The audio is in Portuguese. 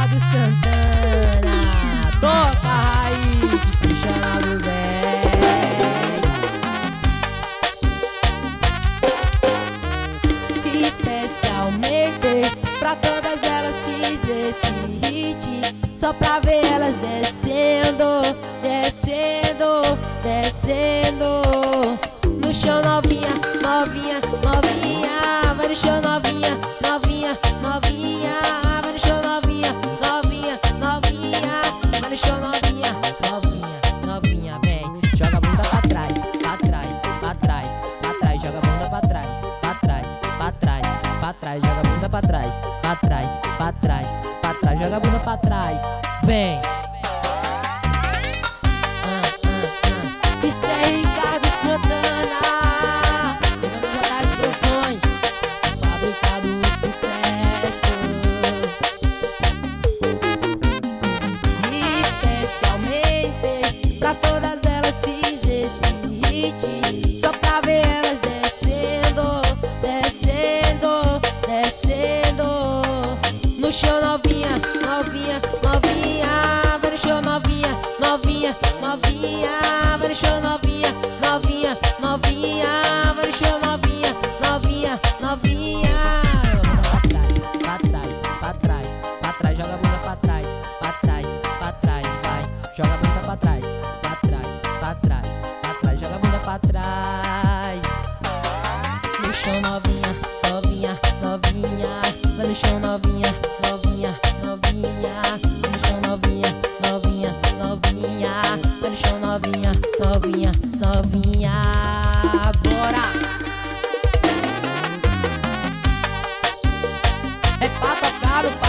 Ricardo Santana. Toca raiz, puxa lá do bem. Especialmente pra todas elas fiz esse hit, só pra ver elas descendo, descendo, descendo no chão. Novinha, novinha, novinha, vai no chão. Novinha, novinha, novinha, vai no chão. Novinha, novinha, novinha, vai no chão. Novinha, novinha, novinha, vem, joga a bunda pra trás, pra trás, pra trás, pra trás, joga a bunda pra trás, pra trás, pra trás, pra trás, joga a bunda pra trás, pra trás, pra trás, pra trás, joga a bunda pra trás, vem. Isso é Ricardo Santana, tentando jogar as produções, fabricado o sucesso. Especialmente pra todas elas fiz esse hit, só pra ver elas descendo, descendo, descendo no chão. Novinha, novinha, novinha, vai no chão. Novinha, novinha, novinha, vai no chão. Novinha, novinha, novinha, vai no chão. Novinha, novinha, novinha, pra trás, pra trás, pra trás, joga a bunda pra trás, pra trás, pra trás, vai, joga a bunda pra trás, pra trás, pra trás, pra trás, joga a bunda pra trás no chão. Novinha, novinha, novinha, vai no chão. Novinha, novinha, novinha, vai no chão. Novinha, novinha, novinha, vai no chão. Novinha, novinha, novinha, bora! É pra tocar o